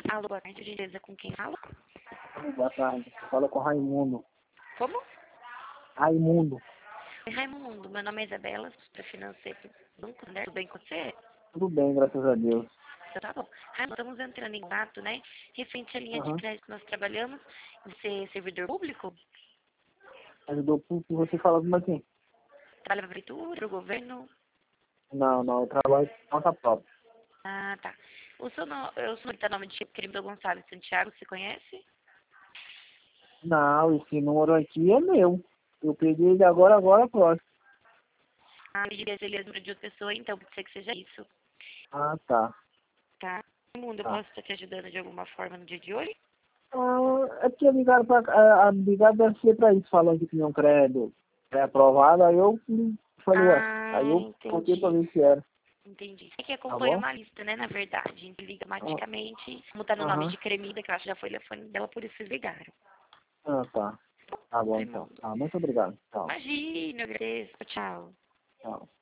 Alô, boa tarde, gentileza, com quem fala? Boa tarde. Fala com Raimundo. Como? Raimundo. Oi, Raimundo, meu nome é Isabela, sou financeira do banco, né? Tudo bem com você? Tudo bem, graças a Deus. Então, tá bom. Raimundo, estamos entrando em contato, né? Referente à linha de Aham. crédito que nós trabalhamos, você é servidor público? Ajudou por que você fala como assim? Trabalha para a prefeitura, para o governo? Não, eu trabalho por conta própria. Ah, tá. O senhor tá nome de Chico Querido Gonçalves Santiago, você conhece? Não, esse número aqui é meu. Eu peguei ele agora próximo. Ah, eu diria se ele é número de outra pessoa, então pode ser que seja isso, Ah, tá. tá? Raimundo, eu Tá. posso estar te ajudando de alguma forma no dia de hoje? É porque ligaram ligaram deve ser pra isso, falando que tinha um crédito pré-aprovado, aí eu falei, ué. Aí Ah, eu coloquei pra entendi. ver se era. Entendi. É que Tá acompanha bom? uma lista, né, na verdade. A gente liga Ah, automaticamente, como tá no nome Aham. de Cremida, que eu acho que já foi o telefone dela, por isso vocês ligaram. Ah, tá. Tá bom então. Raimundo. Tá, muito obrigado. Tchau. Imagina, eu agradeço. Tchau. Tchau.